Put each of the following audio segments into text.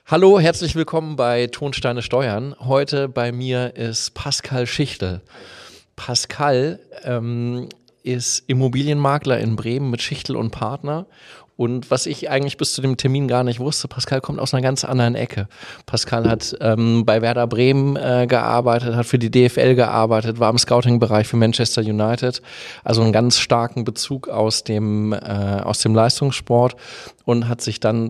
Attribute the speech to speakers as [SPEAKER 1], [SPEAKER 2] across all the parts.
[SPEAKER 1] Hallo, herzlich willkommen bei Tonsteine Steuern. Heute bei mir ist Pascal Schichtel. Pascal ist Immobilienmakler in Bremen mit Schichtel und Partner. Und was ich eigentlich bis zu dem Termin gar nicht wusste, Pascal kommt aus einer ganz anderen Ecke. Pascal hat bei Werder Bremen gearbeitet, hat für die DFL gearbeitet, war im Scouting-Bereich für Manchester United. Also einen ganz starken Bezug aus dem Leistungssport und hat sich dann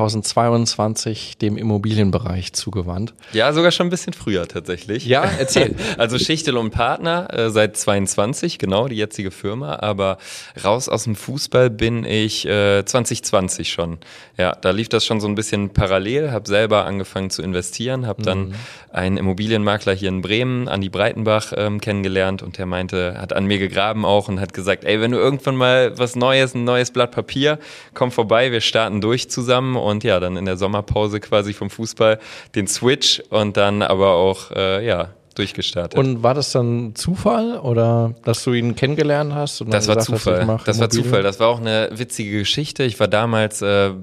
[SPEAKER 1] 2022 dem Immobilienbereich zugewandt.
[SPEAKER 2] Ja, sogar schon ein bisschen früher tatsächlich.
[SPEAKER 1] Ja, erzähl.
[SPEAKER 2] Also Schichtel und Partner seit 22, genau, die jetzige Firma. Aber raus aus dem Fußball bin ich 2020 schon. Ja, da lief das schon so ein bisschen parallel, habe selber angefangen zu investieren, habe dann einen Immobilienmakler hier in Bremen, Andi Breitenbach, kennengelernt und der meinte, hat an mir gegraben auch und hat gesagt, ey, wenn du irgendwann mal was Neues, ein neues Blatt Papier, komm vorbei, wir starten durch zusammen und ja, dann in der Sommerpause quasi vom Fußball den Switch und dann aber auch, durchgestartet.
[SPEAKER 1] Und war das dann Zufall oder dass du ihn kennengelernt hast? Und
[SPEAKER 2] das war Zufall. Das war Zufall. Das war auch eine witzige Geschichte. Ich war damals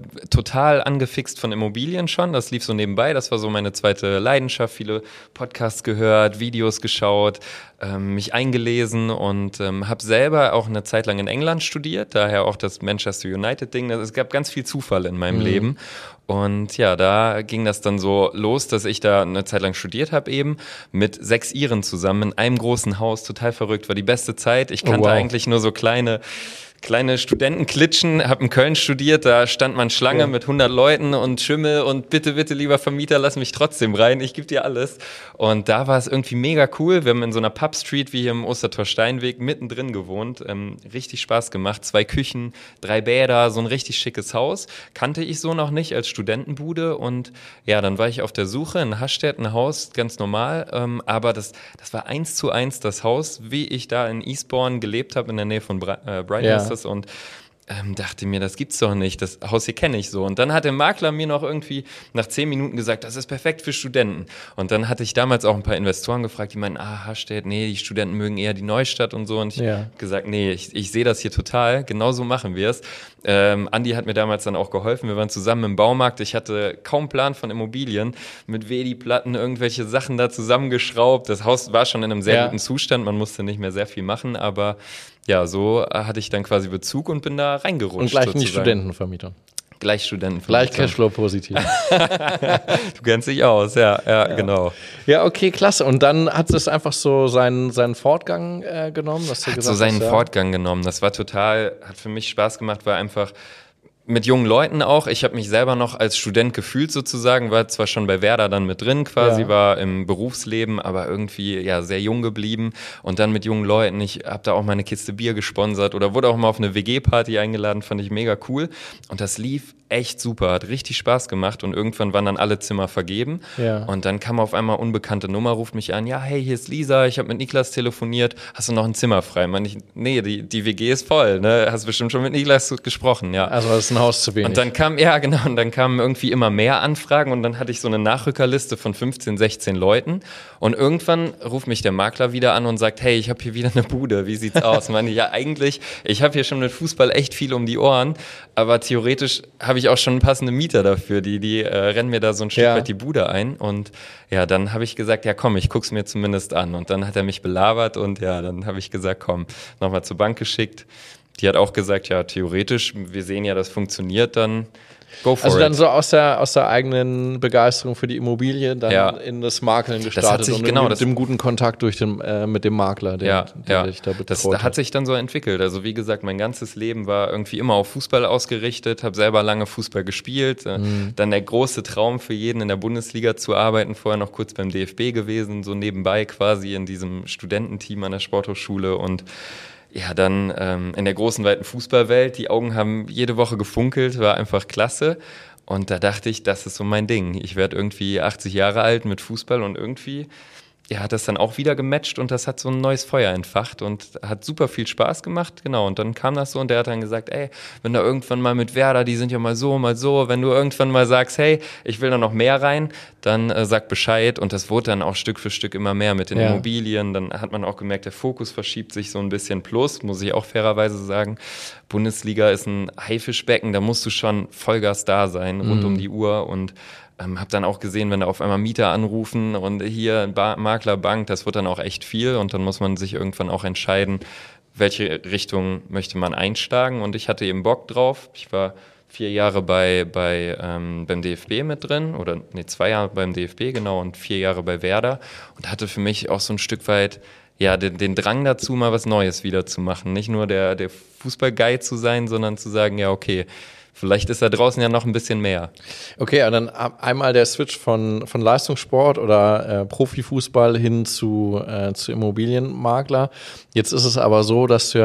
[SPEAKER 2] total angefixt von Immobilien schon. Das lief so nebenbei. Das war so meine zweite Leidenschaft. Viele Podcasts gehört, Videos geschaut, mich eingelesen und habe selber auch eine Zeit lang in England studiert. Daher auch das Manchester United-Ding. Es gab ganz viel Zufall in meinem Leben. Und ja, da ging das dann so los, dass ich da eine Zeit lang studiert habe eben mit 6 Iren zusammen in einem großen Haus. Total verrückt, war die beste Zeit. Ich kannte eigentlich nur so kleine Studentenklitschen, habe in Köln studiert, da stand man Schlange mit 100 Leuten und Schimmel und bitte, bitte, lieber Vermieter, lass mich trotzdem rein, ich gebe dir alles. Und da war es irgendwie mega cool, wir haben in so einer Pub-Street wie hier im Ostertor-Steinweg mittendrin gewohnt, richtig Spaß gemacht, 2 Küchen, 3 Bäder, so ein richtig schickes Haus, kannte ich so noch nicht als Studentenbude und ja, dann war ich auf der Suche in Hastedt, ein Haus, ganz normal, aber das war 1:1 das Haus, wie ich da in Eastbourne gelebt habe, in der Nähe von Brighton. Und dachte mir, das gibt's doch nicht, das Haus hier kenne ich so. Und dann hat der Makler mir noch irgendwie nach 10 Minuten gesagt, das ist perfekt für Studenten. Und dann hatte ich damals auch ein paar Investoren gefragt, die meinten, Hastedt, nee, die Studenten mögen eher die Neustadt und so. Und ich habe gesagt, nee, ich sehe das hier total, genau so machen wir es. Andi hat mir damals dann auch geholfen, wir waren zusammen im Baumarkt, ich hatte kaum Plan von Immobilien, mit Wedi-Platten irgendwelche Sachen da zusammengeschraubt. Das Haus war schon in einem sehr guten Zustand, man musste nicht mehr sehr viel machen, aber ja, so hatte ich dann quasi Bezug und bin da reingerutscht.
[SPEAKER 1] Und gleich nicht Studentenvermieter.
[SPEAKER 2] Gleich Studentenvermieter.
[SPEAKER 1] Gleich Cashflow-positiv.
[SPEAKER 2] Du kennst dich aus, ja, genau.
[SPEAKER 1] Ja, okay, klasse. Und dann hat es einfach so seinen Fortgang genommen? Dass du
[SPEAKER 2] hat
[SPEAKER 1] gesagt
[SPEAKER 2] so seinen
[SPEAKER 1] hast,
[SPEAKER 2] Fortgang genommen. Das war hat für mich Spaß gemacht, war einfach mit jungen Leuten auch. Ich habe mich selber noch als Student gefühlt sozusagen, war zwar schon bei Werder dann mit drin quasi, war im Berufsleben, aber irgendwie ja sehr jung geblieben und dann mit jungen Leuten. Ich habe da auch mal eine Kiste Bier gesponsert oder wurde auch mal auf eine WG-Party eingeladen, fand ich mega cool und das lief echt super, hat richtig Spaß gemacht und irgendwann waren dann alle Zimmer vergeben und dann kam auf einmal unbekannte Nummer, ruft mich an, ja, hey, hier ist Lisa, ich habe mit Niklas telefoniert, hast du noch ein Zimmer frei? Nee, die WG ist voll, ne? Hast bestimmt schon mit Niklas gesprochen, ja.
[SPEAKER 1] Also das ist ein Haus zu wenig.
[SPEAKER 2] Und dann kamen irgendwie immer mehr Anfragen und dann hatte ich so eine Nachrückerliste von 15, 16 Leuten und irgendwann ruft mich der Makler wieder an und sagt, hey, ich habe hier wieder eine Bude, wie sieht's aus? Ich meine, ja, eigentlich, ich habe hier schon mit Fußball echt viel um die Ohren, aber theoretisch habe ich auch schon passende Mieter dafür, die rennen mir da so ein Stück weit die Bude ein und ja, dann habe ich gesagt, ja komm, ich guck's mir zumindest an und dann hat er mich belabert und ja, dann habe ich gesagt, komm, nochmal zur Bank geschickt. Die hat auch gesagt, ja, theoretisch, wir sehen ja, das funktioniert, dann go for it.
[SPEAKER 1] Also dann so aus der eigenen Begeisterung für die Immobilie dann in das Makeln gestartet mit dem guten Kontakt mit dem Makler, der dich da betreut
[SPEAKER 2] Das hat sich dann so entwickelt. Also wie gesagt, mein ganzes Leben war irgendwie immer auf Fußball ausgerichtet, habe selber lange Fußball gespielt. Dann der große Traum für jeden in der Bundesliga zu arbeiten, vorher noch kurz beim DFB gewesen, so nebenbei quasi in diesem Studententeam an der Sporthochschule und ja, dann in der großen, weiten Fußballwelt, die Augen haben jede Woche gefunkelt, war einfach klasse. Und da dachte ich, das ist so mein Ding. Ich werde irgendwie 80 Jahre alt mit Fußball und irgendwie hat das dann auch wieder gematcht und das hat so ein neues Feuer entfacht und hat super viel Spaß gemacht, genau. Und dann kam das so und der hat dann gesagt, ey, wenn da irgendwann mal mit Werder, die sind ja mal so, wenn du irgendwann mal sagst, hey, ich will da noch mehr rein, dann sag Bescheid und das wurde dann auch Stück für Stück immer mehr mit den Immobilien. Dann hat man auch gemerkt, der Fokus verschiebt sich so ein bisschen plus, muss ich auch fairerweise sagen. Bundesliga ist ein Haifischbecken, da musst du schon Vollgas da sein, rund um die Uhr und Habe dann auch gesehen, wenn da auf einmal Mieter anrufen und hier Maklerbank, das wird dann auch echt viel und dann muss man sich irgendwann auch entscheiden, welche Richtung möchte man einschlagen und ich hatte eben Bock drauf. Ich war 4 Jahre beim DFB mit drin, 2 Jahre beim DFB, genau, und 4 Jahre bei Werder und hatte für mich auch so ein Stück weit den Drang dazu, mal was Neues wieder zu machen. Nicht nur der Fußball-Guy zu sein, sondern zu sagen, ja, okay, vielleicht ist da draußen ja noch ein bisschen mehr.
[SPEAKER 1] Okay, und dann einmal der Switch von Leistungssport oder Profifußball hin zu Immobilienmakler. Jetzt ist es aber so, dass du ja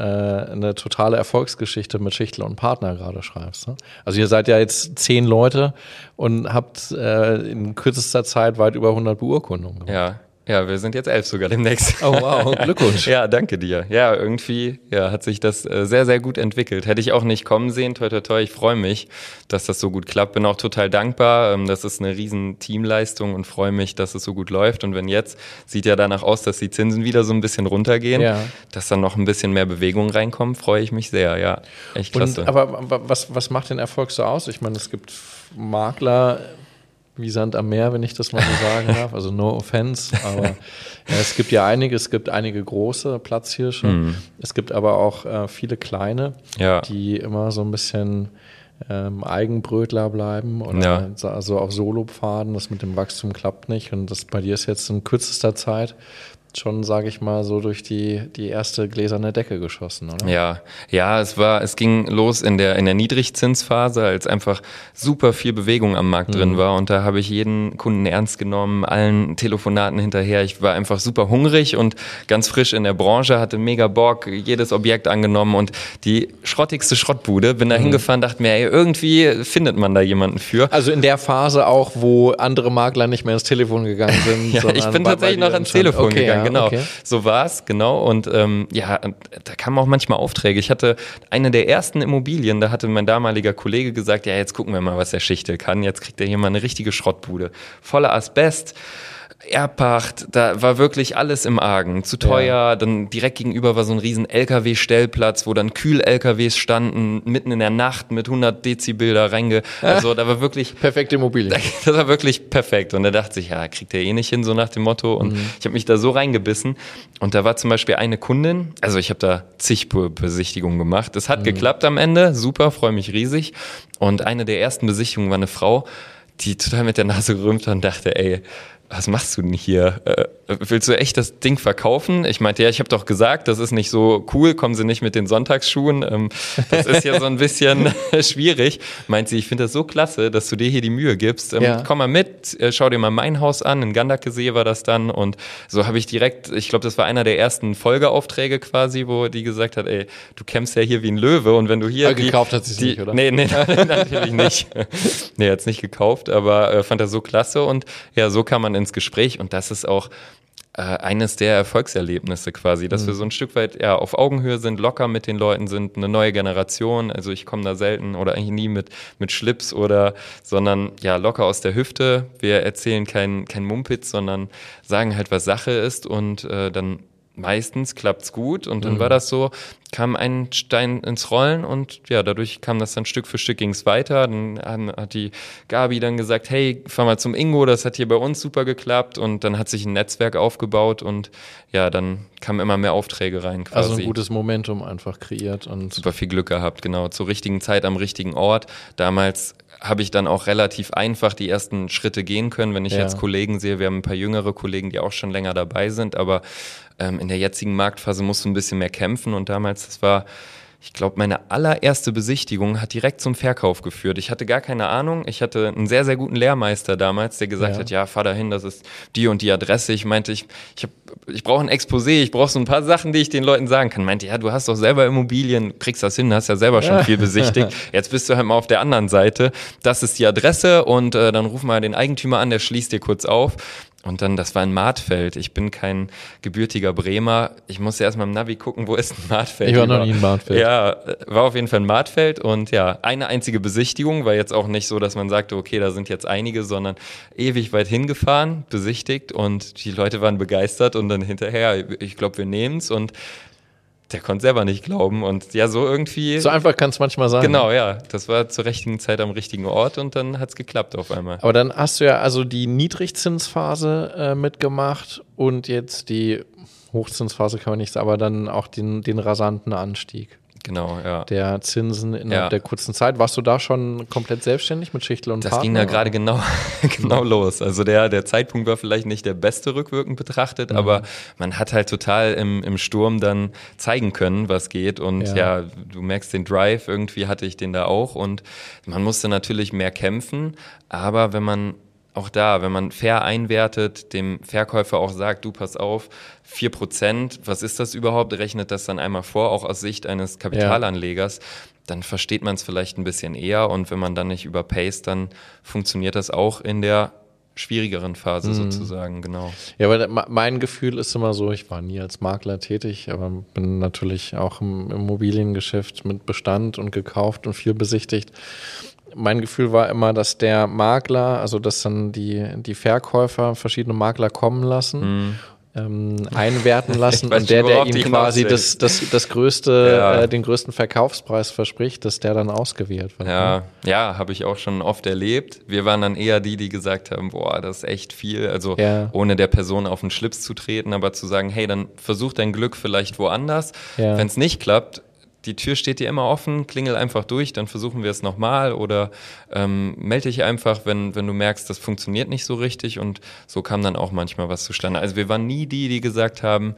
[SPEAKER 1] eine totale Erfolgsgeschichte mit Schichtl und Partner gerade schreibst. Ne? Also ihr seid ja jetzt 10 Leute und habt in kürzester Zeit weit über 100 Beurkundungen gemacht.
[SPEAKER 2] Ja, wir sind jetzt 11 sogar demnächst.
[SPEAKER 1] Oh wow, Glückwunsch.
[SPEAKER 2] Ja, danke dir. Ja, irgendwie hat sich das sehr, sehr gut entwickelt. Hätte ich auch nicht kommen sehen, toi, toi, toi. Ich freue mich, dass das so gut klappt. Bin auch total dankbar. Das ist eine riesen Teamleistung und freue mich, dass es so gut läuft. Und wenn jetzt, sieht ja danach aus, dass die Zinsen wieder so ein bisschen runtergehen, dass dann noch ein bisschen mehr Bewegung reinkommt, freue ich mich sehr. Ja, echt klasse.
[SPEAKER 1] Aber was macht den Erfolg so aus? Ich meine, es gibt Makler wie Sand am Meer, wenn ich das mal so sagen darf. Also no offense, aber es gibt ja einige große Platzhirsche. Es gibt aber auch viele kleine, die immer so ein bisschen Eigenbrötler bleiben oder also auf Solopfaden. Das mit dem Wachstum klappt nicht und das bei dir ist jetzt in kürzester Zeit schon, sage ich mal, so durch die erste gläserne Decke geschossen, oder?
[SPEAKER 2] Ja, es ging los in der Niedrigzinsphase, als einfach super viel Bewegung am Markt drin war und da habe ich jeden Kunden ernst genommen, allen Telefonaten hinterher. Ich war einfach super hungrig und ganz frisch in der Branche, hatte mega Bock, jedes Objekt angenommen und die schrottigste Schrottbude, bin da hingefahren, dachte mir, ey, irgendwie findet man da jemanden für.
[SPEAKER 1] Also in der Phase auch, wo andere Makler nicht mehr ins Telefon gegangen sind.
[SPEAKER 2] Ja, ich bin tatsächlich noch ans Telefon gegangen. Genau, okay. So war's, genau. Und da kamen auch manchmal Aufträge. Ich hatte eine der ersten Immobilien, da hatte mein damaliger Kollege gesagt, ja, jetzt gucken wir mal, was der Schichtl kann. Jetzt kriegt er hier mal eine richtige Schrottbude. Voller Asbest. Erbpacht, da war wirklich alles im Argen, zu teuer, dann direkt gegenüber war so ein riesen LKW-Stellplatz, wo dann Kühl-LKWs standen, mitten in der Nacht mit 100 Dezibel da also da war wirklich...
[SPEAKER 1] Perfekte Immobilie.
[SPEAKER 2] Das war wirklich perfekt und er dachte sich, ja, kriegt er eh nicht hin, so nach dem Motto und ich habe mich da so reingebissen und da war zum Beispiel eine Kundin, also ich habe da zig Besichtigungen gemacht, es hat geklappt am Ende, super, freue mich riesig und eine der ersten Besichtigungen war eine Frau, die total mit der Nase gerümpft hat und dachte, ey, was machst du denn hier? Willst du echt das Ding verkaufen? Ich meinte, ja, ich habe doch gesagt, das ist nicht so cool, kommen Sie nicht mit den Sonntagsschuhen. Das ist ja so ein bisschen schwierig. Meint sie, ich finde das so klasse, dass du dir hier die Mühe gibst. Komm mal mit, schau dir mal mein Haus an. In Gandakesee war das dann. Und so habe ich direkt, ich glaube, das war einer der ersten Folgeaufträge quasi, wo die gesagt hat, ey, du kämpfst ja hier wie ein Löwe. Und wenn du hier...
[SPEAKER 1] gekauft hat sie es nicht, oder?
[SPEAKER 2] Nee, natürlich nicht. Nee, er hat es nicht gekauft, aber fand er so klasse. Und ja, so kam man ins Gespräch. Und das ist auch eines der Erfolgserlebnisse quasi, dass wir so ein Stück weit auf Augenhöhe sind, locker mit den Leuten sind, eine neue Generation, also ich komme da selten oder eigentlich nie mit Schlips sondern ja locker aus der Hüfte. Wir erzählen kein Mumpitz, sondern sagen halt, was Sache ist und dann meistens klappt's gut und dann war das so, kam ein Stein ins Rollen und ja, dadurch kam das dann Stück für Stück ging's weiter. Dann hat die Gabi dann gesagt, hey, fahr mal zum Ingo, das hat hier bei uns super geklappt und dann hat sich ein Netzwerk aufgebaut und ja, dann kamen immer mehr Aufträge rein quasi.
[SPEAKER 1] Also ein gutes Momentum einfach kreiert und
[SPEAKER 2] super viel Glück gehabt, genau, zur richtigen Zeit am richtigen Ort. Damals habe ich dann auch relativ einfach die ersten Schritte gehen können, wenn ich jetzt Kollegen sehe, wir haben ein paar jüngere Kollegen, die auch schon länger dabei sind, aber in der jetzigen Marktphase musst du ein bisschen mehr kämpfen und damals, das war, ich glaube, meine allererste Besichtigung hat direkt zum Verkauf geführt. Ich hatte gar keine Ahnung. Ich hatte einen sehr, sehr guten Lehrmeister damals, der gesagt hat, ja, fahr dahin, das ist die und die Adresse. Ich meinte, ich brauche ein Exposé, ich brauche so ein paar Sachen, die ich den Leuten sagen kann. Meinte, ja, du hast doch selber Immobilien, kriegst das hin, hast ja selber schon viel besichtigt. Jetzt bist du halt mal auf der anderen Seite. Das ist die Adresse und dann ruf mal den Eigentümer an, der schließt dir kurz auf. Und dann, das war in Martfeld. Ich bin kein gebürtiger Bremer. Ich musste erst mal im Navi gucken, wo ist ein Martfeld?
[SPEAKER 1] Ich war noch nie in Martfeld.
[SPEAKER 2] Ja, war auf jeden Fall in Martfeld und ja, eine einzige Besichtigung, war jetzt auch nicht so, dass man sagte, okay, da sind jetzt einige, sondern ewig weit hingefahren, besichtigt und die Leute waren begeistert und dann hinterher, ich glaube, wir nehmen's und der konnte selber nicht glauben und ja, so irgendwie.
[SPEAKER 1] So einfach kann es manchmal sein.
[SPEAKER 2] Genau, ja. Das war zur richtigen Zeit am richtigen Ort und dann hat es geklappt auf einmal.
[SPEAKER 1] Aber dann hast du ja also die Niedrigzinsphase mitgemacht und jetzt die Hochzinsphase kann man nicht sagen, aber dann auch den rasanten Anstieg.
[SPEAKER 2] Genau, ja.
[SPEAKER 1] Der Zinsen innerhalb der kurzen Zeit. Warst du da schon komplett selbstständig mit Schichtel und Partner?
[SPEAKER 2] Das ging da gerade genau los. Also der Zeitpunkt war vielleicht nicht der beste rückwirkend betrachtet, aber man hat halt total im Sturm dann zeigen können, was geht. Und ja, du merkst den Drive, irgendwie hatte ich den da auch. Und man musste natürlich mehr kämpfen, aber wenn man fair einwertet, dem Verkäufer auch sagt, du pass auf, 4%, was ist das überhaupt? Rechnet das dann einmal vor, auch aus Sicht eines Kapitalanlegers, dann versteht man es vielleicht ein bisschen eher und wenn man dann nicht überpaced, dann funktioniert das auch in der schwierigeren Phase sozusagen, genau.
[SPEAKER 1] Ja, aber mein Gefühl ist immer so, ich war nie als Makler tätig, aber bin natürlich auch im Immobiliengeschäft mit Bestand und gekauft und viel besichtigt. Mein Gefühl war immer, dass der Makler, also dass dann die Verkäufer verschiedene Makler kommen lassen, einwerten lassen und der ihnen quasi das größte, den größten Verkaufspreis verspricht, dass der dann ausgewählt wird.
[SPEAKER 2] Ja, habe ich auch schon oft erlebt. Wir waren dann eher die gesagt haben, boah, das ist echt viel. Also ohne der Person auf den Schlips zu treten, aber zu sagen, hey, dann versuch dein Glück vielleicht woanders. Ja. Wenn es nicht klappt, die Tür steht dir immer offen, klingel einfach durch, dann versuchen wir es nochmal oder melde dich einfach, wenn du merkst, das funktioniert nicht so richtig und so kam dann auch manchmal was zustande. Also wir waren nie die gesagt haben,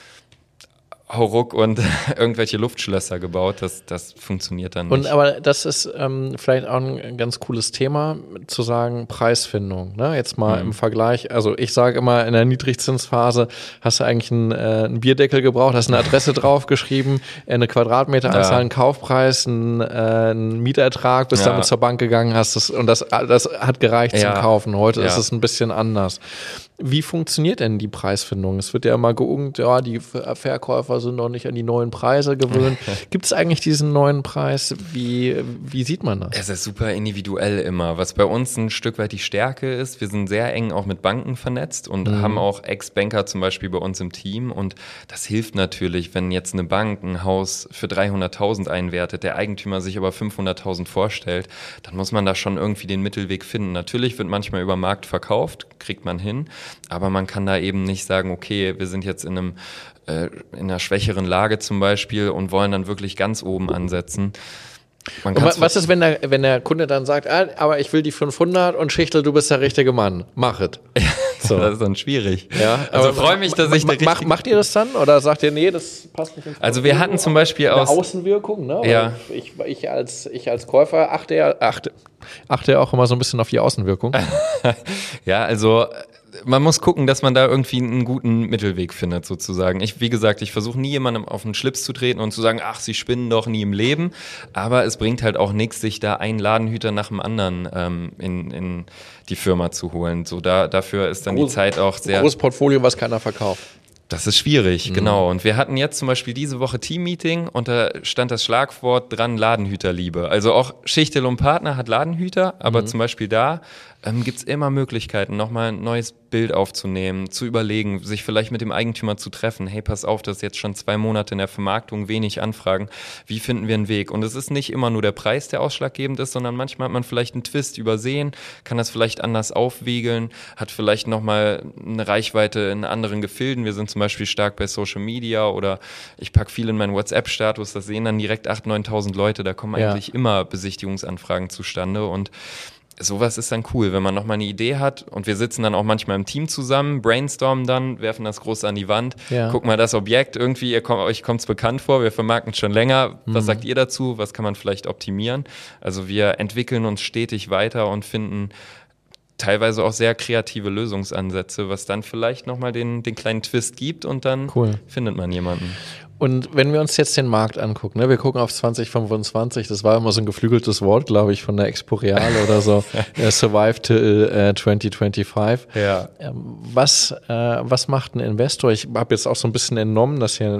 [SPEAKER 2] hau ruck und irgendwelche Luftschlösser gebaut, das funktioniert dann nicht.
[SPEAKER 1] Und aber das ist vielleicht auch ein ganz cooles Thema, zu sagen Preisfindung. Ne? Jetzt mal im Vergleich, also ich sage immer, in der Niedrigzinsphase hast du eigentlich einen Bierdeckel gebraucht, hast eine Adresse draufgeschrieben, eine Quadratmeteranzahl, einen Kaufpreis, einen Mietertrag, bist damit zur Bank gegangen, hast das und das hat gereicht zum Kaufen. Heute ist es ein bisschen anders. Wie funktioniert denn die Preisfindung? Es wird ja immer geungt, ja, die Verkäufer sind noch nicht an die neuen Preise gewöhnt. Gibt es eigentlich diesen neuen Preis? Wie sieht man das?
[SPEAKER 2] Es ist super individuell immer. Was bei uns ein Stück weit die Stärke ist, wir sind sehr eng auch mit Banken vernetzt und haben auch Ex-Banker zum Beispiel bei uns im Team. Und das hilft natürlich, wenn jetzt eine Bank ein Haus für 300.000 einwertet, der Eigentümer sich aber 500.000 vorstellt, dann muss man da schon irgendwie den Mittelweg finden. Natürlich wird manchmal über Markt verkauft, kriegt man hin. Aber man kann da eben nicht sagen, okay, wir sind jetzt in einer schwächeren Lage zum Beispiel und wollen dann wirklich ganz oben ansetzen.
[SPEAKER 1] Was ist, wenn der Kunde dann sagt, aber ich will die 500 und Schichtel, du bist der richtige Mann, mach es.
[SPEAKER 2] So. Das ist dann schwierig.
[SPEAKER 1] Ja,
[SPEAKER 2] also freue mich, dass ich
[SPEAKER 1] macht ihr das dann oder sagt ihr, nee, das passt nicht ins
[SPEAKER 2] Also wir hatten zum Beispiel
[SPEAKER 1] eine Außenwirkung, ne?
[SPEAKER 2] Ja.
[SPEAKER 1] Ich als Käufer achte ja auch immer so ein bisschen auf die Außenwirkung.
[SPEAKER 2] Ja, also man muss gucken, dass man da irgendwie einen guten Mittelweg findet, sozusagen. Wie gesagt, ich versuche nie jemandem auf den Schlips zu treten und zu sagen, ach, sie spinnen doch nie im Leben. Aber es bringt halt auch nichts, sich da einen Ladenhüter nach dem anderen in die Firma zu holen. So dafür ist dann die Zeit auch sehr...
[SPEAKER 1] Großes Portfolio, was keiner verkauft.
[SPEAKER 2] Das ist schwierig, genau. Und wir hatten jetzt zum Beispiel diese Woche Teammeeting und da stand das Schlagwort dran, Ladenhüterliebe. Also auch Schichtel und Partner hat Ladenhüter, aber zum Beispiel da gibt es immer Möglichkeiten, nochmal ein neues Bild aufzunehmen, zu überlegen, sich vielleicht mit dem Eigentümer zu treffen. Hey, pass auf, das ist jetzt schon 2 Monate in der Vermarktung, wenig Anfragen. Wie finden wir einen Weg? Und es ist nicht immer nur der Preis, der ausschlaggebend ist, sondern manchmal hat man vielleicht einen Twist übersehen, kann das vielleicht anders aufwiegeln, hat vielleicht nochmal eine Reichweite in anderen Gefilden. Wir sind zum Beispiel stark bei Social Media oder ich packe viel in meinen WhatsApp-Status, das sehen dann direkt 8.000, 9.000 Leute, da kommen eigentlich immer Besichtigungsanfragen zustande und sowas ist dann cool, wenn man nochmal eine Idee hat und wir sitzen dann auch manchmal im Team zusammen, brainstormen dann, werfen das groß an die Wand, gucken mal das Objekt, irgendwie, euch kommt es bekannt vor, wir vermarkten es schon länger, was sagt ihr dazu, was kann man vielleicht optimieren? Also wir entwickeln uns stetig weiter und finden teilweise auch sehr kreative Lösungsansätze, was dann vielleicht nochmal den kleinen Twist gibt und dann findet man jemanden.
[SPEAKER 1] Und wenn wir uns jetzt den Markt angucken, ne, wir gucken auf 2025, das war immer so ein geflügeltes Wort, glaube ich, von der Expo Real oder so, survive till 2025.
[SPEAKER 2] Ja.
[SPEAKER 1] Was macht ein Investor? Ich habe jetzt auch so ein bisschen entnommen, dass ihr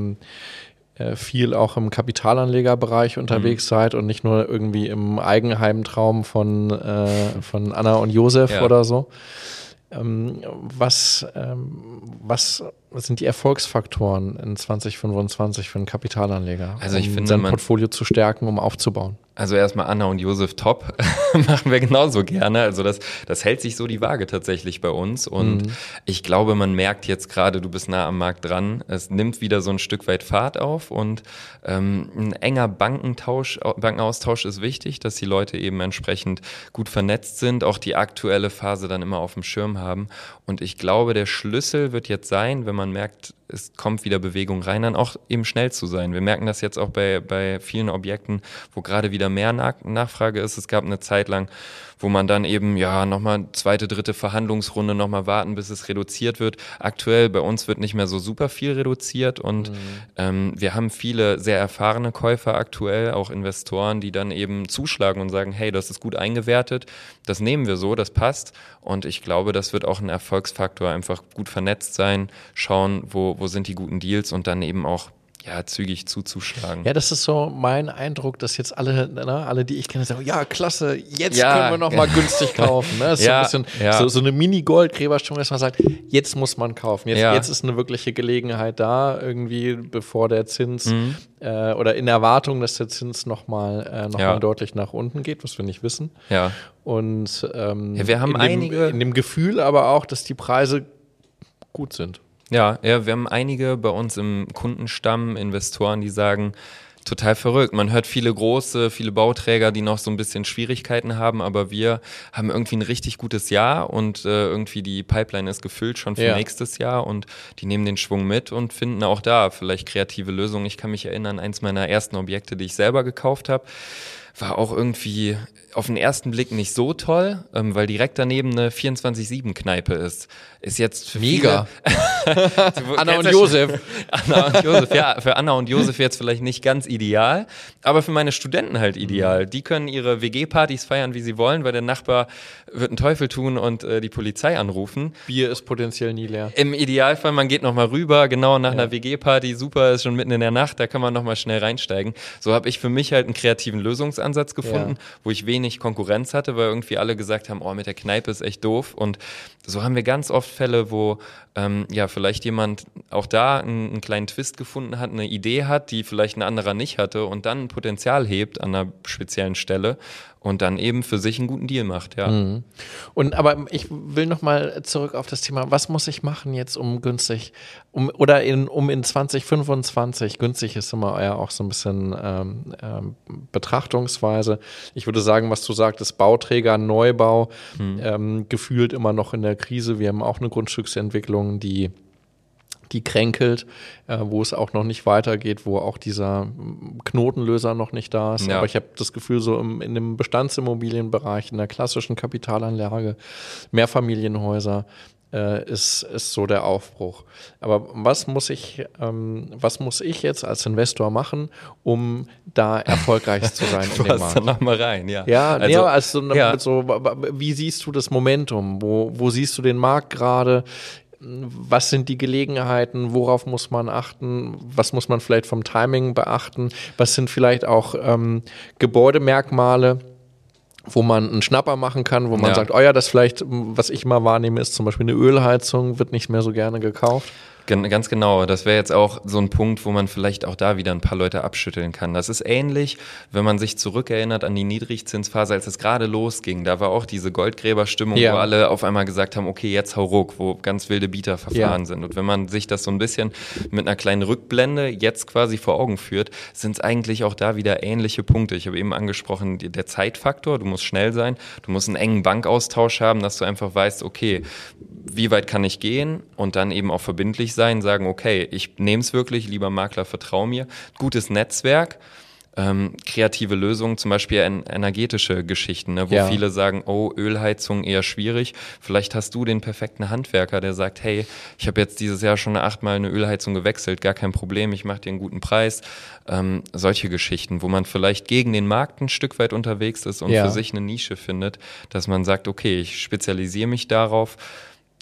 [SPEAKER 1] viel auch im Kapitalanlegerbereich unterwegs seid und nicht nur irgendwie im Eigenheimtraum von Anna und Josef oder so. Was sind die Erfolgsfaktoren in 2025 für einen Kapitalanleger,
[SPEAKER 2] also ich finde,
[SPEAKER 1] sein Portfolio zu stärken, um aufzubauen?
[SPEAKER 2] Also erstmal Anna und Josef top, machen wir genauso gerne. Also das hält sich so die Waage tatsächlich bei uns. Und ich glaube, man merkt jetzt gerade, du bist nah am Markt dran, es nimmt wieder so ein Stück weit Fahrt auf und ein enger Bankenaustausch ist wichtig, dass die Leute eben entsprechend gut vernetzt sind, auch die aktuelle Phase dann immer auf dem Schirm haben. Und ich glaube, der Schlüssel wird jetzt sein, wenn man merkt, es kommt wieder Bewegung rein, dann auch eben schnell zu sein. Wir merken das jetzt auch bei vielen Objekten, wo gerade wieder mehr Nachfrage ist. Es gab eine Zeit lang, wo man dann eben nochmal zweite, dritte Verhandlungsrunde nochmal warten, bis es reduziert wird. Aktuell bei uns wird nicht mehr so super viel reduziert und wir haben viele sehr erfahrene Käufer aktuell, auch Investoren, die dann eben zuschlagen und sagen, hey, das ist gut eingewertet, das nehmen wir so, das passt. Und ich glaube, das wird auch ein Erfolgsfaktor, einfach gut vernetzt sein, schauen, wo sind die guten Deals und dann eben auch zügig zuzuschlagen.
[SPEAKER 1] Ja, das ist so mein Eindruck, dass jetzt alle, die ich kenne, sagen, ja, klasse, jetzt können wir noch mal günstig kaufen. Ne? Das ist so ein bisschen so eine Mini-Goldgräberstimmung, dass man sagt, jetzt muss man kaufen. Jetzt ist eine wirkliche Gelegenheit da, irgendwie, bevor der Zins oder in Erwartung, dass der Zins noch mal deutlich nach unten geht, was wir nicht wissen.
[SPEAKER 2] Ja.
[SPEAKER 1] Und
[SPEAKER 2] wir haben
[SPEAKER 1] in dem Gefühl aber auch, dass die Preise gut sind.
[SPEAKER 2] Ja, wir haben einige bei uns im Kundenstamm, Investoren, die sagen, total verrückt. Man hört viele Bauträger, die noch so ein bisschen Schwierigkeiten haben, aber wir haben irgendwie ein richtig gutes Jahr und irgendwie die Pipeline ist gefüllt schon für nächstes Jahr und die nehmen den Schwung mit und finden auch da vielleicht kreative Lösungen. Ich kann mich erinnern, eins meiner ersten Objekte, die ich selber gekauft habe, war auch irgendwie auf den ersten Blick nicht so toll, weil direkt daneben eine 24/7-Kneipe ist. Ist jetzt für
[SPEAKER 1] mega.
[SPEAKER 2] Anna und Josef. Für Anna und Josef jetzt vielleicht nicht ganz ideal, aber für meine Studenten halt ideal. Die können ihre WG-Partys feiern, wie sie wollen, weil der Nachbar wird einen Teufel tun und die Polizei anrufen.
[SPEAKER 1] Bier ist potenziell nie leer.
[SPEAKER 2] Im Idealfall, man geht nochmal rüber, genau nach einer WG-Party, super, ist schon mitten in der Nacht, da kann man nochmal schnell reinsteigen. So habe ich für mich halt einen kreativen Lösungsansatz gefunden, wo ich wenig Konkurrenz hatte, weil irgendwie alle gesagt haben, mit der Kneipe ist echt doof. Und so haben wir ganz oft Fälle, wo vielleicht jemand auch da einen kleinen Twist gefunden hat, eine Idee hat, die vielleicht ein anderer nicht hatte und dann Potenzial hebt an einer speziellen Stelle und dann eben für sich einen guten Deal macht,
[SPEAKER 1] Aber ich will nochmal zurück auf das Thema, was muss ich machen jetzt, um günstig, um in 2025, günstig ist immer ja auch so ein bisschen Betrachtungsweise. Ich würde sagen, was du sagtest, Bauträger, Neubau, gefühlt immer noch in der Krise. Wir haben auch eine Grundstücksentwicklung, die kränkelt, wo es auch noch nicht weitergeht, wo auch dieser Knotenlöser noch nicht da ist. Ja. Aber ich habe das Gefühl, so in dem Bestandsimmobilienbereich, in der klassischen Kapitalanlage, Mehrfamilienhäuser, ist so der Aufbruch. Aber was muss ich jetzt als Investor machen, um da erfolgreich zu sein in dem Markt?
[SPEAKER 2] Dann noch mal rein,
[SPEAKER 1] wie siehst du das Momentum? Wo siehst du den Markt gerade? Was sind die Gelegenheiten? Worauf muss man achten? Was muss man vielleicht vom Timing beachten? Was sind vielleicht auch Gebäudemerkmale, wo man einen Schnapper machen kann, wo man sagt, das vielleicht, was ich mal wahrnehme, ist zum Beispiel eine Ölheizung, wird nicht mehr so gerne gekauft.
[SPEAKER 2] Ganz genau, das wäre jetzt auch so ein Punkt, wo man vielleicht auch da wieder ein paar Leute abschütteln kann. Das ist ähnlich, wenn man sich zurückerinnert an die Niedrigzinsphase, als es gerade losging. Da war auch diese Goldgräberstimmung, wo alle auf einmal gesagt haben, okay, jetzt hau ruck, wo ganz wilde Bieterverfahren sind. Und wenn man sich das so ein bisschen mit einer kleinen Rückblende jetzt quasi vor Augen führt, sind es eigentlich auch da wieder ähnliche Punkte. Ich habe eben angesprochen, der Zeitfaktor, du musst schnell sein, du musst einen engen Bankaustausch haben, dass du einfach weißt, okay, wie weit kann ich gehen und dann eben auch verbindlich sein, sagen, okay, ich nehme es wirklich, lieber Makler, vertrau mir. Gutes Netzwerk, kreative Lösungen, zum Beispiel energetische Geschichten, wo viele sagen, Ölheizung eher schwierig. Vielleicht hast du den perfekten Handwerker, der sagt, hey, ich habe jetzt dieses Jahr schon 8-mal eine Ölheizung gewechselt, gar kein Problem, ich mache dir einen guten Preis. Solche Geschichten, wo man vielleicht gegen den Markt ein Stück weit unterwegs ist und für sich eine Nische findet, dass man sagt, okay, ich spezialisiere mich darauf,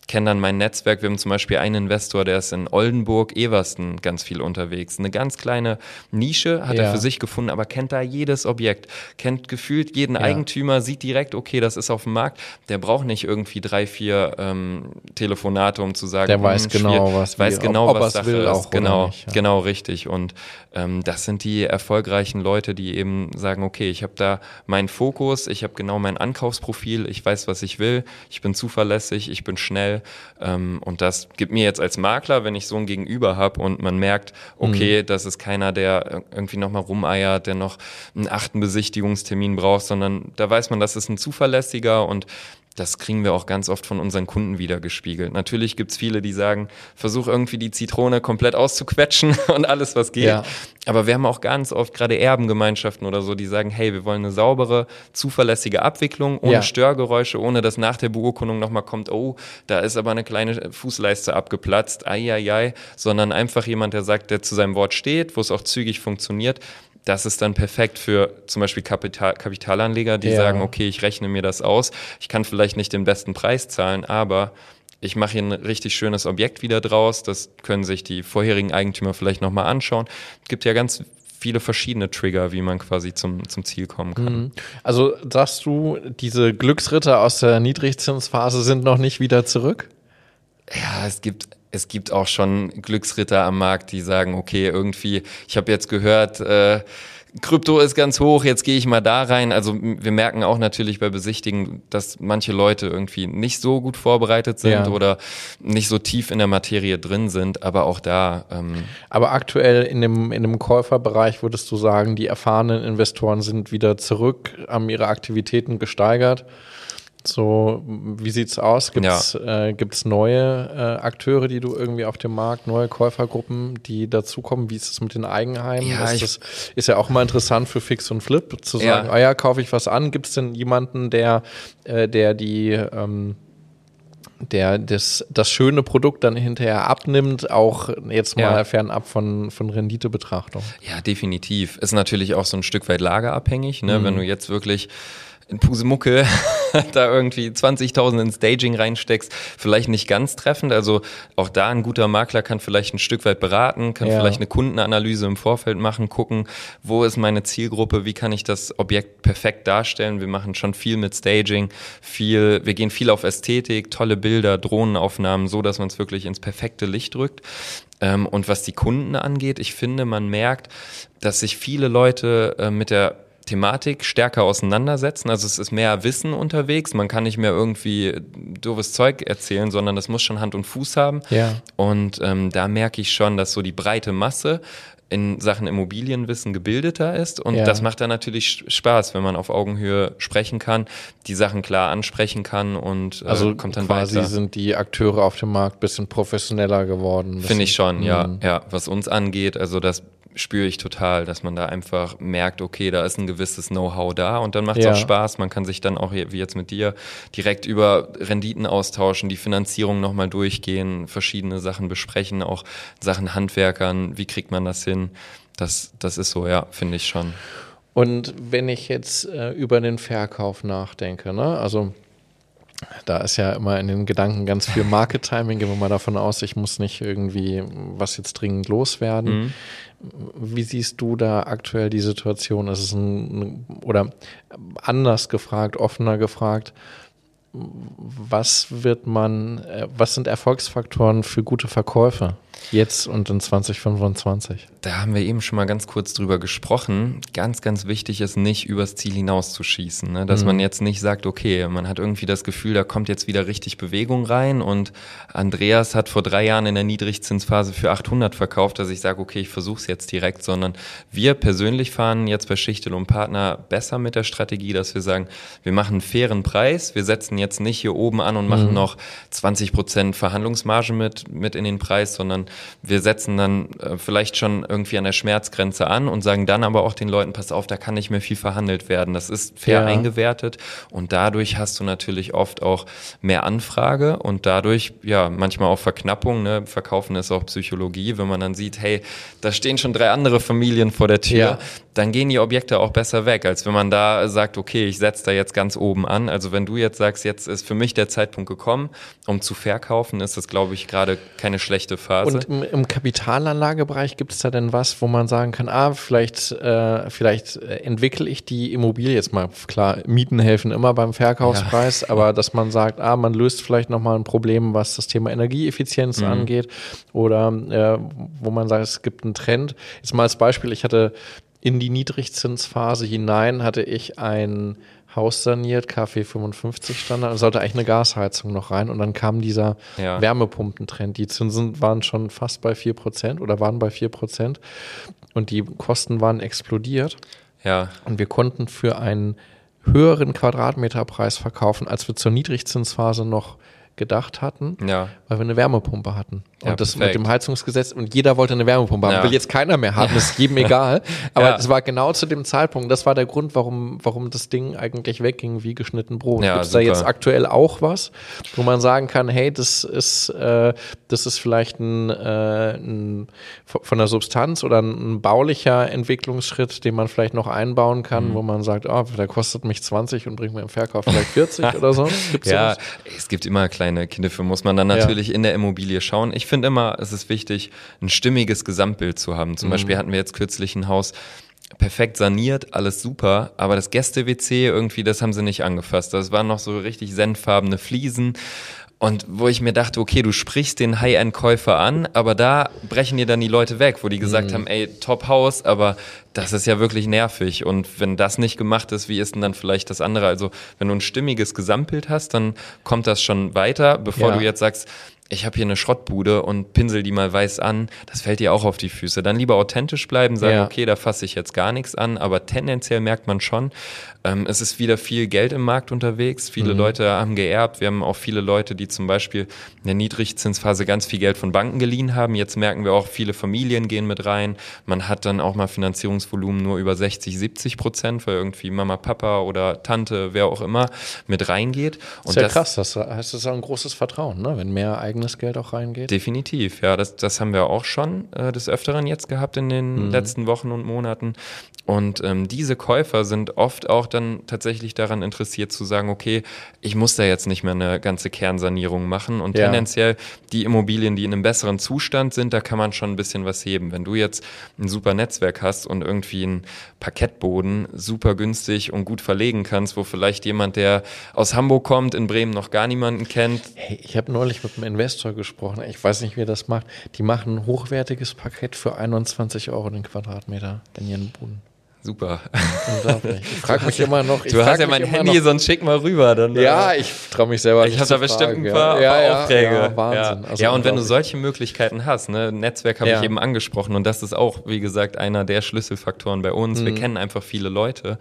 [SPEAKER 2] kenne dann mein Netzwerk. Wir haben zum Beispiel einen Investor, der ist in Oldenburg, Eversten ganz viel unterwegs. Eine ganz kleine Nische hat er für sich gefunden, aber kennt da jedes Objekt, kennt gefühlt jeden Eigentümer, sieht direkt, okay, das ist auf dem Markt. Der braucht nicht irgendwie 3, 4 Telefonate, um zu sagen,
[SPEAKER 1] der weiß genau, was
[SPEAKER 2] Sache
[SPEAKER 1] will,
[SPEAKER 2] ist.
[SPEAKER 1] auch
[SPEAKER 2] Genau, richtig. Und das sind die erfolgreichen Leute, die eben sagen, okay, ich habe da meinen Fokus, ich habe genau mein Ankaufsprofil, ich weiß, was ich will, ich bin zuverlässig, ich bin schnell, und das gibt mir jetzt als Makler, wenn ich so ein Gegenüber habe und man merkt, okay, das ist keiner, der irgendwie nochmal rumeiert, der noch einen 8. Besichtigungstermin braucht, sondern da weiß man, das ist ein zuverlässiger, und das kriegen wir auch ganz oft von unseren Kunden wieder gespiegelt. Natürlich gibt's viele, die sagen, versuch irgendwie die Zitrone komplett auszuquetschen und alles, was geht. Ja. Aber wir haben auch ganz oft gerade Erbengemeinschaften oder so, die sagen, hey, wir wollen eine saubere, zuverlässige Abwicklung, ohne Störgeräusche, ohne dass nach der Beurkundung nochmal kommt, oh, da ist aber eine kleine Fußleiste abgeplatzt, sondern einfach jemand, der sagt, der zu seinem Wort steht, wo es auch zügig funktioniert. Das ist dann perfekt für zum Beispiel Kapitalanleger, die sagen, okay, ich rechne mir das aus. Ich kann vielleicht nicht den besten Preis zahlen, aber ich mache hier ein richtig schönes Objekt wieder draus. Das können sich die vorherigen Eigentümer vielleicht nochmal anschauen. Es gibt ja ganz viele verschiedene Trigger, wie man quasi zum Ziel kommen kann.
[SPEAKER 1] Also sagst du, diese Glücksritter aus der Niedrigzinsphase sind noch nicht wieder zurück?
[SPEAKER 2] Ja, es gibt auch schon Glücksritter am Markt, die sagen, okay, irgendwie, ich habe jetzt gehört, Krypto ist ganz hoch, jetzt gehe ich mal da rein. Also wir merken auch natürlich bei Besichtigen, dass manche Leute irgendwie nicht so gut vorbereitet sind oder nicht so tief in der Materie drin sind, aber auch da.
[SPEAKER 1] Aber aktuell in dem Käuferbereich würdest du sagen, die erfahrenen Investoren sind wieder zurück, haben ihre Aktivitäten gesteigert? So, wie sieht's aus? Gibt's neue Akteure, die du irgendwie auf dem Markt, neue Käufergruppen, die dazukommen? Wie ist es mit den Eigenheimen?
[SPEAKER 2] Ja,
[SPEAKER 1] das ist ja auch mal interessant für Fix und Flip, zu sagen, kaufe ich was an? Gibt's denn jemanden, der das schöne Produkt dann hinterher abnimmt, auch jetzt mal fernab von Renditebetrachtung?
[SPEAKER 2] Ja, definitiv. Ist natürlich auch so ein Stück weit lagerabhängig, ne? Wenn du jetzt wirklich in Pusemucke da irgendwie 20.000 in Staging reinsteckst, vielleicht nicht ganz treffend. Also auch da ein guter Makler kann vielleicht ein Stück weit beraten, kann vielleicht eine Kundenanalyse im Vorfeld machen, gucken, wo ist meine Zielgruppe, wie kann ich das Objekt perfekt darstellen. Wir machen schon viel mit Staging, wir gehen viel auf Ästhetik, tolle Bilder, Drohnenaufnahmen, so dass man es wirklich ins perfekte Licht rückt. Und was die Kunden angeht, ich finde, man merkt, dass sich viele Leute mit der Thematik stärker auseinandersetzen. Also es ist mehr Wissen unterwegs. Man kann nicht mehr irgendwie doofes Zeug erzählen, sondern das muss schon Hand und Fuß haben.
[SPEAKER 1] Ja.
[SPEAKER 2] Und da merke ich schon, dass so die breite Masse in Sachen Immobilienwissen gebildeter ist. Und das macht dann natürlich Spaß, wenn man auf Augenhöhe sprechen kann, die Sachen klar ansprechen kann und kommt dann
[SPEAKER 1] quasi
[SPEAKER 2] weiter.
[SPEAKER 1] Sind die Akteure auf dem Markt ein bisschen professioneller geworden.
[SPEAKER 2] Finde ich schon, ja. Was uns angeht, also das spüre ich total, dass man da einfach merkt, okay, da ist ein gewisses Know-how da und dann macht es auch Spaß. Man kann sich dann auch, wie jetzt mit dir, direkt über Renditen austauschen, die Finanzierung nochmal durchgehen, verschiedene Sachen besprechen, auch Sachen Handwerkern, wie kriegt man das hin? Das ist so, ja, finde ich schon.
[SPEAKER 1] Und wenn ich jetzt über den Verkauf nachdenke, ne, also da ist ja immer in den Gedanken ganz viel Market Timing. Gehen wir mal davon aus, ich muss nicht irgendwie was jetzt dringend loswerden. Wie siehst du da aktuell die Situation? Ist es oder anders gefragt, offener gefragt, was sind Erfolgsfaktoren für gute Verkäufe jetzt und in 2025?
[SPEAKER 2] Da haben wir eben schon mal ganz kurz drüber gesprochen. Ganz, ganz wichtig ist nicht, übers Ziel hinauszuschießen. Ne? Dass man jetzt nicht sagt, okay, man hat irgendwie das Gefühl, da kommt jetzt wieder richtig Bewegung rein und Andreas hat vor 3 Jahren in der Niedrigzinsphase für 800 verkauft, dass ich sage, okay, ich versuche es jetzt direkt, sondern wir persönlich fahren jetzt bei Schichtel & Partner besser mit der Strategie, dass wir sagen, wir machen einen fairen Preis, wir setzen jetzt nicht hier oben an und machen noch 20% Verhandlungsmarge mit in den Preis, sondern wir setzen dann vielleicht schon irgendwie an der Schmerzgrenze an und sagen dann aber auch den Leuten, pass auf, da kann nicht mehr viel verhandelt werden. Das ist fair eingewertet und dadurch hast du natürlich oft auch mehr Anfrage und dadurch ja manchmal auch Verknappung. Ne? Verkaufen ist auch Psychologie. Wenn man dann sieht, hey, da stehen schon 3 andere Familien vor der Tür, dann gehen die Objekte auch besser weg, als wenn man da sagt, okay, ich setze da jetzt ganz oben an. Also wenn du jetzt sagst, jetzt ist für mich der Zeitpunkt gekommen, um zu verkaufen, ist das, glaube ich, gerade keine schlechte Phase.
[SPEAKER 1] Und im Kapitalanlagebereich gibt es da denn was, wo man sagen kann, vielleicht entwickle ich die Immobilie jetzt mal, klar, Mieten helfen immer beim Verkaufspreis, aber dass man sagt, man löst vielleicht nochmal ein Problem, was das Thema Energieeffizienz angeht oder wo man sagt, es gibt einen Trend. Jetzt mal als Beispiel, ich hatte in die Niedrigzinsphase hinein, hatte ich ein Haus saniert, KfW 55 Standard, und sollte eigentlich eine Gasheizung noch rein und dann kam dieser Wärmepumpentrend. Die Zinsen waren schon fast bei 4% oder waren bei 4% und die Kosten waren explodiert.
[SPEAKER 2] Ja.
[SPEAKER 1] Und wir konnten für einen höheren Quadratmeterpreis verkaufen, als wir zur Niedrigzinsphase noch gedacht hatten, weil wir eine Wärmepumpe hatten. Und das perfekt. Mit dem Heizungsgesetz, und jeder wollte eine Wärmepumpe haben. Will jetzt keiner mehr haben, ist jedem egal. Aber es war genau zu dem Zeitpunkt, das war der Grund, warum das Ding eigentlich wegging wie geschnitten Brot. Gibt es da jetzt aktuell auch was, wo man sagen kann, hey, das ist vielleicht ein von der Substanz oder ein baulicher Entwicklungsschritt, den man vielleicht noch einbauen kann, wo man sagt, der kostet mich 20 und bringt mir im Verkauf vielleicht 40 oder so. Gibt's sowas?
[SPEAKER 2] Es gibt immer kleine Kniffe, muss man dann natürlich in der Immobilie schauen. Ich finde immer, es ist wichtig, ein stimmiges Gesamtbild zu haben. Zum Beispiel hatten wir jetzt kürzlich ein Haus, perfekt saniert, alles super, aber das Gäste-WC irgendwie, das haben sie nicht angefasst. Das waren noch so richtig senffarbene Fliesen. Und wo ich mir dachte, okay, du sprichst den High-End-Käufer an, aber da brechen dir dann die Leute weg, wo die gesagt haben, ey, Top-Haus, aber das ist ja wirklich nervig. Und wenn das nicht gemacht ist, wie ist denn dann vielleicht das andere? Also wenn du ein stimmiges Gesamtbild hast, dann kommt das schon weiter, bevor du jetzt sagst, ich habe hier eine Schrottbude und pinsel die mal weiß an, das fällt dir auch auf die Füße. Dann lieber authentisch bleiben, sagen, okay, da fasse ich jetzt gar nichts an, aber tendenziell merkt man schon, es ist wieder viel Geld im Markt unterwegs. Viele Leute haben geerbt. Wir haben auch viele Leute, die zum Beispiel in der Niedrigzinsphase ganz viel Geld von Banken geliehen haben. Jetzt merken wir auch, viele Familien gehen mit rein. Man hat dann auch mal Finanzierungsvolumen nur über 60-70%, weil irgendwie Mama, Papa oder Tante, wer auch immer, mit reingeht.
[SPEAKER 1] Und das ist ja krass, das heißt, das ist auch ein großes Vertrauen, ne? Wenn mehr eigenes Geld auch reingeht.
[SPEAKER 2] Definitiv, ja, das haben wir auch schon des Öfteren jetzt gehabt in den letzten Wochen und Monaten. Und diese Käufer sind oft auch dann tatsächlich daran interessiert zu sagen, okay, ich muss da jetzt nicht mehr eine ganze Kernsanierung machen und tendenziell die Immobilien, die in einem besseren Zustand sind, da kann man schon ein bisschen was heben. Wenn du jetzt ein super Netzwerk hast und irgendwie einen Parkettboden super günstig und gut verlegen kannst, wo vielleicht jemand, der aus Hamburg kommt, in Bremen noch gar niemanden kennt.
[SPEAKER 1] Hey, ich habe neulich mit einem Investor gesprochen, ich weiß nicht, wie er das macht, die machen ein hochwertiges Parkett für 21 € den Quadratmeter in ihren Boden.
[SPEAKER 2] Super.
[SPEAKER 1] Unglaublich. Ich frage mich immer noch.
[SPEAKER 2] Du hast ja mein Handy, sonst schick mal rüber. Dann,
[SPEAKER 1] ich traue mich selber nicht.
[SPEAKER 2] Ich habe da bestimmt ein paar Aufträge.
[SPEAKER 1] Ja, Wahnsinn.
[SPEAKER 2] Ja. Also und wenn du solche Möglichkeiten hast, ne, Netzwerk habe ich eben angesprochen und das ist auch, wie gesagt, einer der Schlüsselfaktoren bei uns. Wir kennen einfach viele Leute.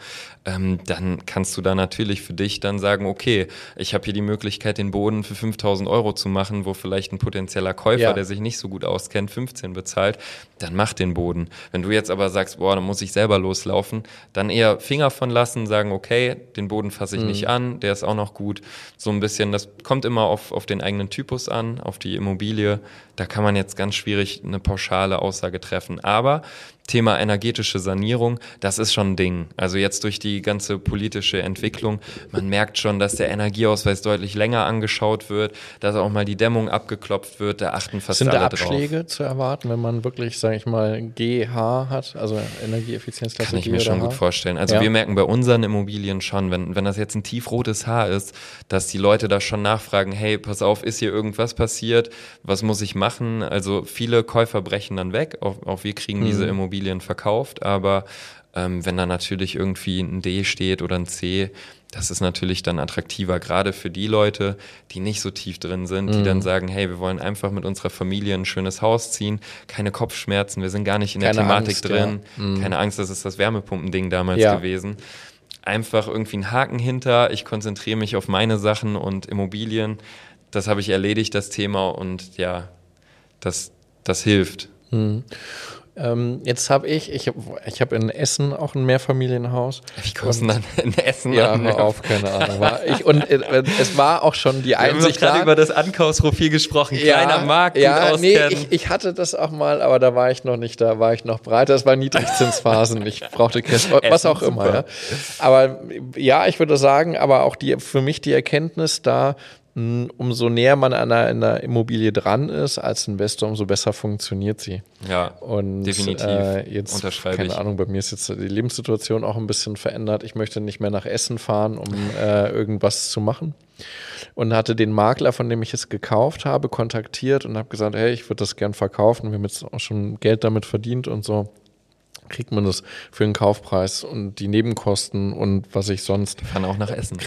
[SPEAKER 2] Dann kannst du da natürlich für dich dann sagen, okay, ich habe hier die Möglichkeit, den Boden für 5.000 € zu machen, wo vielleicht ein potenzieller Käufer, der sich nicht so gut auskennt, 15 bezahlt, dann mach den Boden. Wenn du jetzt aber sagst, dann muss ich selber loslaufen, dann eher Finger von lassen, sagen, okay, den Boden fasse ich nicht an, der ist auch noch gut. So ein bisschen, das kommt immer auf den eigenen Typus an, auf die Immobilie. Da kann man jetzt ganz schwierig eine pauschale Aussage treffen. Aber Thema energetische Sanierung, das ist schon ein Ding. Also jetzt durch die ganze politische Entwicklung, man merkt schon, dass der Energieausweis deutlich länger angeschaut wird, dass auch mal die Dämmung abgeklopft wird, da achten fast alle drauf.
[SPEAKER 1] Sind da Abschläge zu erwarten, wenn man wirklich, sage ich mal, GH hat, also Energieeffizienzklasse?
[SPEAKER 2] Kann ich mir schon gut vorstellen. Also wir merken bei unseren Immobilien schon, wenn das jetzt ein tiefrotes Haar ist, dass die Leute da schon nachfragen, hey, pass auf, ist hier irgendwas passiert? Was muss ich machen? Also viele Käufer brechen dann weg, auch wir kriegen diese Immobilien verkauft, aber wenn da natürlich irgendwie ein D steht oder ein C, das ist natürlich dann attraktiver, gerade für die Leute, die nicht so tief drin sind, die dann sagen, hey, wir wollen einfach mit unserer Familie ein schönes Haus ziehen, keine Kopfschmerzen, wir sind gar nicht in der Thematik drin, keine Angst, das ist das Wärmepumpending damals gewesen. Einfach irgendwie einen Haken hinter, ich konzentriere mich auf meine Sachen und Immobilien, das habe ich erledigt, das Thema, und ja, das das hilft.
[SPEAKER 1] Jetzt habe ich habe in Essen auch ein Mehrfamilienhaus.
[SPEAKER 2] Wie kosten dann in Essen?
[SPEAKER 1] Ja, hör auf, keine Ahnung. Es war auch schon die Einsicht.
[SPEAKER 2] Wir haben doch gerade über das Ankaufsprofil gesprochen. Kleiner Markt, gut auskennen.
[SPEAKER 1] Ich hatte das auch mal, aber da war ich noch nicht, da war ich noch breiter. Das war Niedrigzinsphasen. Ich brauchte Cash, was auch immer. Ja. Aber ja, ich würde sagen, aber auch für mich die Erkenntnis da, umso näher man an einer Immobilie dran ist als Investor, umso besser funktioniert sie.
[SPEAKER 2] Ja,
[SPEAKER 1] und
[SPEAKER 2] definitiv.
[SPEAKER 1] Jetzt,
[SPEAKER 2] unterschreibe
[SPEAKER 1] keine
[SPEAKER 2] ich.
[SPEAKER 1] Ahnung, bei mir ist jetzt die Lebenssituation auch ein bisschen verändert. Ich möchte nicht mehr nach Essen fahren, um irgendwas zu machen. Und hatte den Makler, von dem ich es gekauft habe, kontaktiert und habe gesagt, hey, ich würde das gern verkaufen. Wir haben jetzt auch schon Geld damit verdient und so. Kriegt man das für den Kaufpreis und die Nebenkosten und was ich sonst.
[SPEAKER 2] Wir fahren auch nach Essen.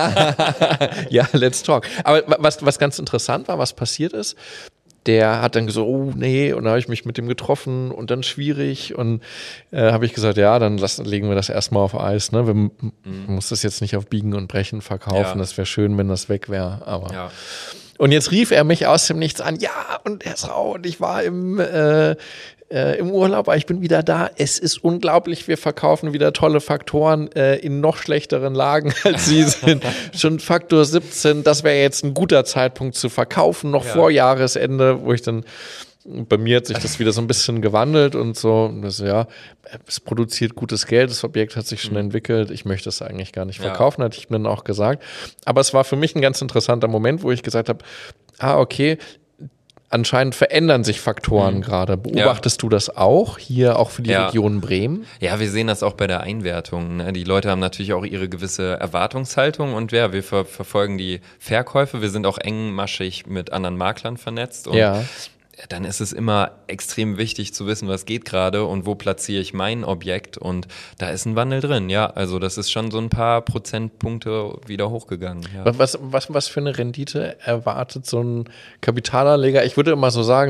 [SPEAKER 1] Ja, let's talk. Aber was ganz interessant war, was passiert ist, der hat dann gesagt, oh nee, und dann habe ich mich mit dem getroffen und dann schwierig und habe ich gesagt, ja, dann legen wir das erstmal auf Eis. Ne? Man muss das jetzt nicht auf Biegen und Brechen verkaufen, das wäre schön, wenn das weg wäre, aber... Ja. Und jetzt rief er mich aus dem Nichts an, ja, und Herr Srau, und ich war im Urlaub, aber ich bin wieder da. Es ist unglaublich, wir verkaufen wieder tolle Faktoren in noch schlechteren Lagen, als Sie sind. Schon Faktor 17, das wäre jetzt ein guter Zeitpunkt zu verkaufen, noch vor Jahresende, wo ich dann, bei mir hat sich das wieder so ein bisschen gewandelt und so. Und das, ja, es produziert gutes Geld, das Objekt hat sich schon entwickelt, ich möchte es eigentlich gar nicht verkaufen, hatte ich mir dann auch gesagt. Aber es war für mich ein ganz interessanter Moment, wo ich gesagt habe, okay, anscheinend verändern sich Faktoren gerade. Beobachtest du das auch, hier auch für die Region Bremen?
[SPEAKER 2] Ja, wir sehen das auch bei der Einwertung. Ne? Die Leute haben natürlich auch ihre gewisse Erwartungshaltung und wir verfolgen die Verkäufe. Wir sind auch engmaschig mit anderen Maklern vernetzt und dann ist es immer extrem wichtig zu wissen, was geht gerade und wo platziere ich mein Objekt und da ist ein Wandel drin, ja, also das ist schon so ein paar Prozentpunkte wieder hochgegangen. Ja.
[SPEAKER 1] Was für eine Rendite erwartet so ein Kapitalanleger? Ich würde immer so sagen,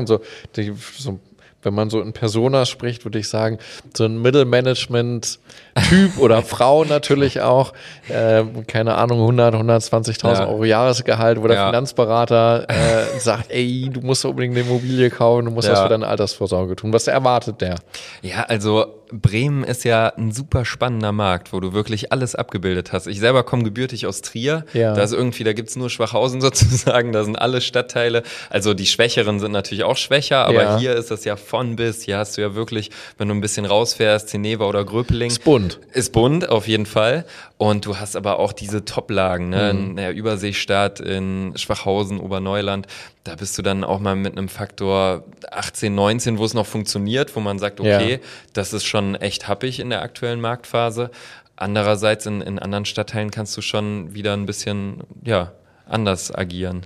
[SPEAKER 1] wenn man so in Personas spricht, würde ich sagen, so ein Mittelmanagement-Typ oder Frau natürlich auch, keine Ahnung, 120.000 Euro Jahresgehalt, wo der Finanzberater sagt, ey, du musst unbedingt eine Immobilie kaufen, du musst was für deine Altersvorsorge tun. Was erwartet der?
[SPEAKER 2] Ja, also Bremen ist ja ein super spannender Markt, wo du wirklich alles abgebildet hast. Ich selber komme gebürtig aus Trier. Ja. Da gibt's nur Schwachhausen sozusagen, da sind alle Stadtteile. Also die Schwächeren sind natürlich auch schwächer, aber hier ist das ja von bis. Hier hast du ja wirklich, wenn du ein bisschen rausfährst, Zeneva oder Gröpeling.
[SPEAKER 1] Ist bunt.
[SPEAKER 2] Ist bunt, auf jeden Fall. Und du hast aber auch diese Top-Lagen, ne? In der Überseestadt, in Schwachhausen, Oberneuland. Da bist du dann auch mal mit einem Faktor 18, 19, wo es noch funktioniert, wo man sagt, okay, das ist schon echt happig in der aktuellen Marktphase. Andererseits in anderen Stadtteilen kannst du schon wieder ein bisschen anders agieren.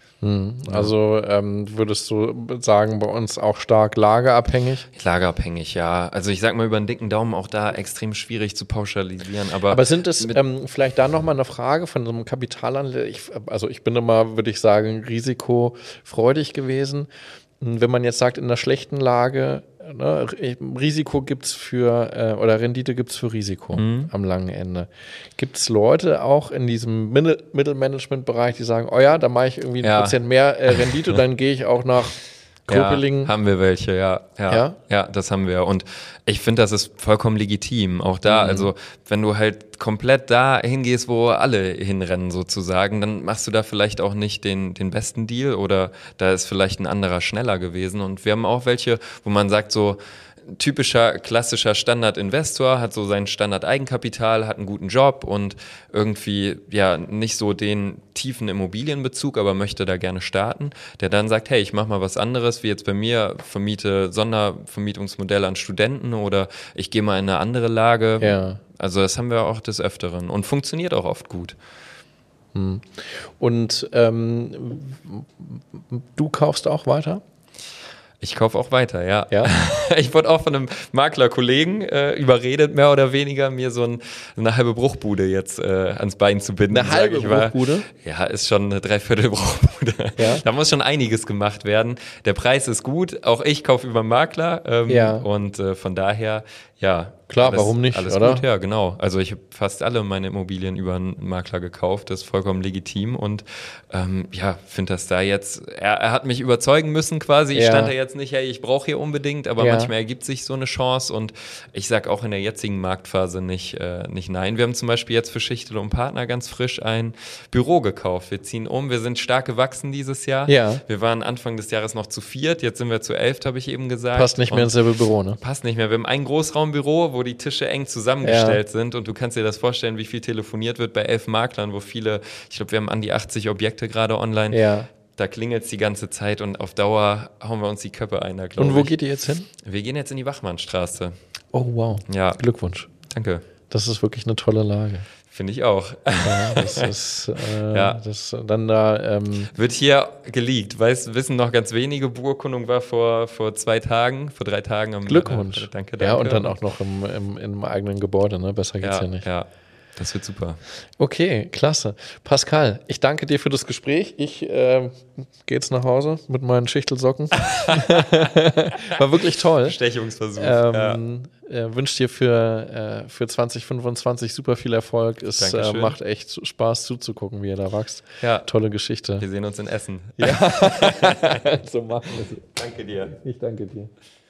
[SPEAKER 1] Also würdest du sagen, bei uns auch stark lagerabhängig?
[SPEAKER 2] Lagerabhängig, ja. Also ich sag mal über einen dicken Daumen auch da extrem schwierig zu pauschalisieren.
[SPEAKER 1] Aber sind es vielleicht da nochmal eine Frage von so einem Kapitalanleger? Ich bin immer, würde ich sagen, risikofreudig gewesen. Wenn man jetzt sagt, in einer schlechten Lage, ne, Risiko gibt's oder Rendite gibt's für Risiko am langen Ende. Gibt's Leute auch in diesem Mittelmanagement-Bereich, die sagen, oh ja, da mache ich irgendwie 1% mehr Rendite, dann gehe ich auch nach Gröpeling.
[SPEAKER 2] Ja, haben wir welche, ja, das haben wir. Und ich finde, das ist vollkommen legitim. Auch da, also wenn du halt komplett da hingehst, wo alle hinrennen sozusagen, dann machst du da vielleicht auch nicht den besten Deal oder da ist vielleicht ein anderer schneller gewesen. Und wir haben auch welche, wo man sagt so, typischer, klassischer Standard-Investor, hat so sein Standard-Eigenkapital, hat einen guten Job und irgendwie nicht so den tiefen Immobilienbezug, aber möchte da gerne starten, der dann sagt, hey, ich mache mal was anderes, wie jetzt bei mir, vermiete Sondervermietungsmodelle an Studenten oder ich gehe mal in eine andere Lage. Ja. Also das haben wir auch des Öfteren und funktioniert auch oft gut.
[SPEAKER 1] Und du kaufst auch weiter?
[SPEAKER 2] Ich kaufe auch weiter, ja. Ich wurde auch von einem Maklerkollegen überredet, mehr oder weniger, mir so eine halbe Bruchbude jetzt ans Bein zu binden.
[SPEAKER 1] Eine halbe Bruchbude?
[SPEAKER 2] Ja, ist schon eine Dreiviertel Bruchbude. Ja? Da muss schon einiges gemacht werden. Der Preis ist gut, auch ich kaufe über Makler und von daher,
[SPEAKER 1] Klar, warum nicht,
[SPEAKER 2] alles
[SPEAKER 1] oder?
[SPEAKER 2] Gut, ja, genau. Also ich habe fast alle meine Immobilien über einen Makler gekauft, das ist vollkommen legitim und finde das da jetzt, er hat mich überzeugen müssen quasi, ich stand da jetzt nicht, hey, ich brauche hier unbedingt, aber manchmal ergibt sich so eine Chance und ich sag auch in der jetzigen Marktphase nicht nein. Wir haben zum Beispiel jetzt für Schichtel und Partner ganz frisch ein Büro gekauft. Wir ziehen um, wir sind stark gewachsen dieses Jahr.
[SPEAKER 1] Ja.
[SPEAKER 2] Wir waren Anfang des Jahres noch zu 4, jetzt sind wir zu 11, habe ich eben gesagt.
[SPEAKER 1] Passt nicht mehr ins selbe Büro, ne?
[SPEAKER 2] Passt nicht mehr. Wir haben ein Großraumbüro, wo die Tische eng zusammengestellt sind und du kannst dir das vorstellen, wie viel telefoniert wird bei 11 Maklern, wo viele, ich glaube, wir haben an die 80 Objekte gerade online.
[SPEAKER 1] Ja.
[SPEAKER 2] Da klingelt es die ganze Zeit und auf Dauer hauen wir uns die Köpfe ein, da glaube ich.
[SPEAKER 1] Und wo geht ihr jetzt hin?
[SPEAKER 2] Wir gehen jetzt in die Wachmannstraße.
[SPEAKER 1] Oh, wow.
[SPEAKER 2] Ja.
[SPEAKER 1] Glückwunsch.
[SPEAKER 2] Danke.
[SPEAKER 1] Das ist wirklich eine tolle Lage.
[SPEAKER 2] Finde ich auch.
[SPEAKER 1] Ja, das ist das dann da.
[SPEAKER 2] Wird hier geleakt. Wissen noch ganz wenige. Beurkundung war vor 3 Tagen.
[SPEAKER 1] Glückwunsch.
[SPEAKER 2] Danke.
[SPEAKER 1] Ja, und dann auch noch im eigenen Gebäude, ne? Besser geht's ja nicht.
[SPEAKER 2] Ja, das wird super.
[SPEAKER 1] Okay, klasse. Pascal, ich danke dir für das Gespräch. Ich gehe jetzt nach Hause mit meinen Schichtelsocken. War wirklich toll.
[SPEAKER 2] Bestechungsversuch.
[SPEAKER 1] Wünsche dir für 2025 super viel Erfolg. Es macht echt Spaß zuzugucken, wie ihr da wächst.
[SPEAKER 2] Ja.
[SPEAKER 1] Tolle Geschichte.
[SPEAKER 2] Wir sehen uns in Essen.
[SPEAKER 1] Ja, so machen wir es.
[SPEAKER 2] Danke dir.
[SPEAKER 1] Ich danke dir.